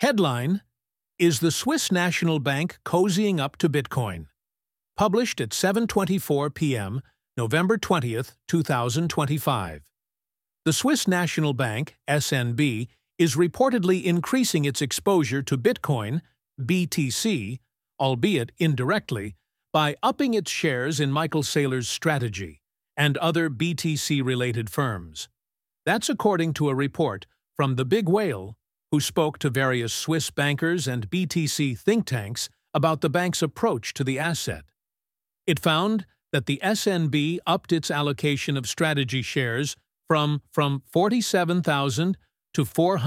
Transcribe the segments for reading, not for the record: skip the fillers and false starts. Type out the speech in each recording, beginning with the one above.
Headline: Is the Swiss National Bank cozying up to Bitcoin? Published at 7:24 p.m., November 20th, 2025. The Swiss National Bank, SNB, is reportedly increasing its exposure to Bitcoin, BTC, albeit indirectly, by upping its shares in Michael Saylor's Strategy and other BTC-related firms. That's according to a report from the Big Whale, who spoke to various Swiss bankers and BTC think tanks about the bank's approach to the asset. It found that the SNB upped its allocation of Strategy shares from 47,000 to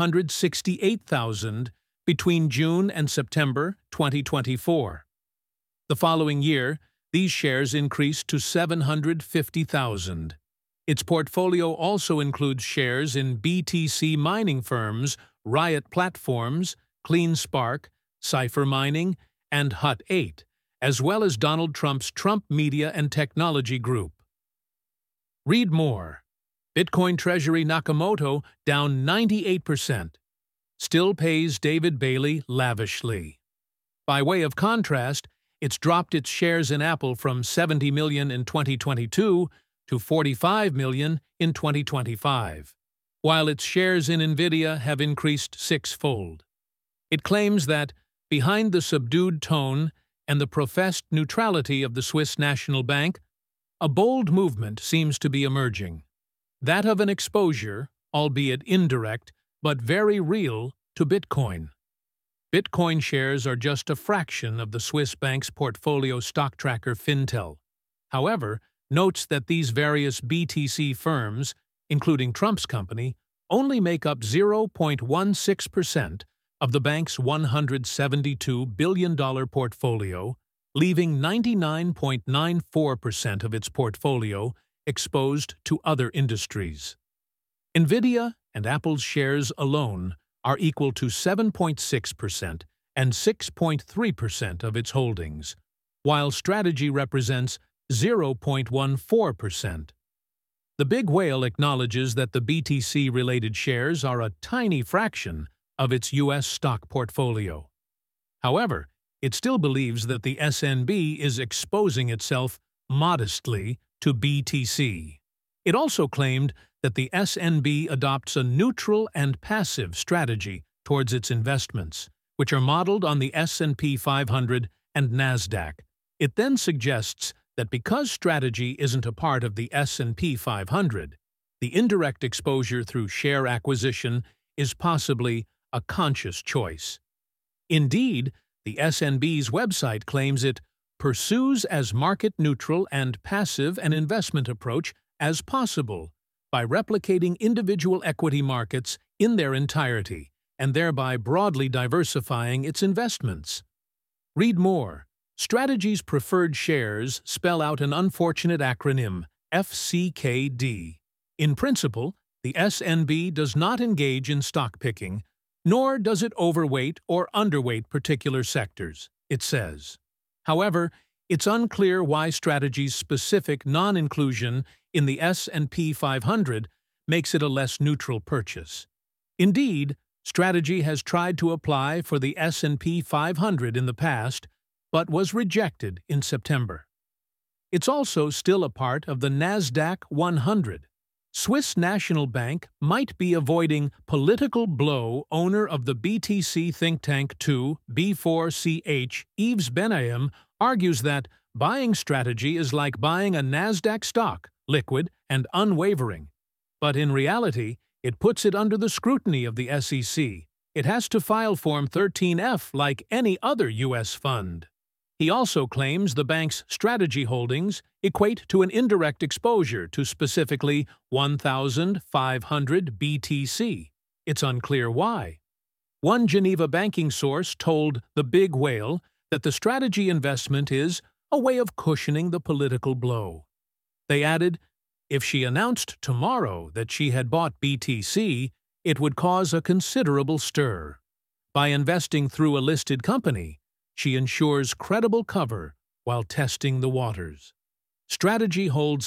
468,000 between June and September 2024. The following year, these shares increased to 750,000. Its portfolio also includes shares in BTC mining firms Riot Platforms, CleanSpark, Cipher Mining, and Hut 8, as well as Donald Trump's Trump Media and Technology Group. Read more. Bitcoin Treasury Nakamoto down 98%. Still pays David Bailey lavishly. By way of contrast, it's dropped its shares in Apple from 70 million in 2022 to 45 million in 2025, while its shares in Nvidia have increased six-fold. It claims that, behind the subdued tone and the professed neutrality of the Swiss National Bank, a bold movement seems to be emerging, that of an exposure, albeit indirect, but very real, to Bitcoin. Bitcoin shares are just a fraction of the Swiss bank's portfolio stock tracker Fintel. However, notes that these various BTC firms, including Trump's company, only make up 0.16% of the bank's $172 billion portfolio, leaving 99.94% of its portfolio exposed to other industries. Nvidia and Apple's shares alone are equal to 7.6% and 6.3% of its holdings, while Strategy represents 0.14%. The Big Whale acknowledges that the BTC-related shares are a tiny fraction of its U.S. stock portfolio. However, it still believes that the SNB is exposing itself modestly to BTC. It also claimed that the SNB adopts a neutral and passive strategy towards its investments, which are modeled on the S&P 500 and NASDAQ. It then suggests that because Strategy isn't a part of the S&P 500, the indirect exposure through share acquisition is possibly a conscious choice. Indeed, the SNB's website claims it pursues as market-neutral and passive an investment approach as possible by replicating individual equity markets in their entirety and thereby broadly diversifying its investments. Read more. Strategy's preferred shares spell out an unfortunate acronym, FCKD. In principle, the SNB does not engage in stock picking, nor does it overweight or underweight particular sectors, it says. However, it's unclear why Strategy's specific non-inclusion in the S&P 500 makes it a less neutral purchase. Indeed, Strategy has tried to apply for the S&P 500 in the past, but was rejected in September. It's also still a part of the NASDAQ 100. Swiss National Bank might be avoiding political blow. Owner of the BTC think tank 2B4CH, Yves Benaim, argues that buying Strategy is like buying a NASDAQ stock, liquid and unwavering. But in reality, it puts it under the scrutiny of the SEC. It has to file Form 13F like any other U.S. fund. He also claims the bank's Strategy holdings equate to an indirect exposure to specifically 1,500 BTC. It's unclear why. One Geneva banking source told the Big Whale that the Strategy investment is a way of cushioning the political blow. They added, if she announced tomorrow that she had bought BTC, it would cause a considerable stir. By investing through a listed company, she ensures credible cover while testing the waters. Strategy holds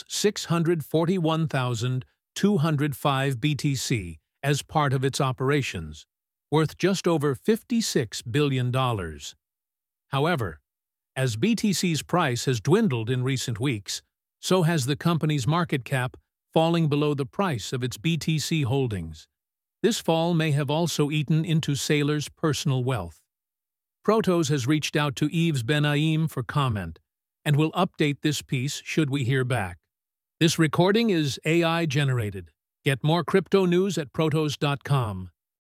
641,205 BTC as part of its operations. worth just over $56 billion. However, as BTC's price has dwindled in recent weeks, so has the company's market cap, falling below the price of its BTC holdings. This fall may have also eaten into Saylor's personal wealth. Protos has reached out to Yves Benaim for comment, and will update this piece should we hear back. This recording is AI-generated. Get more crypto news at protos.com.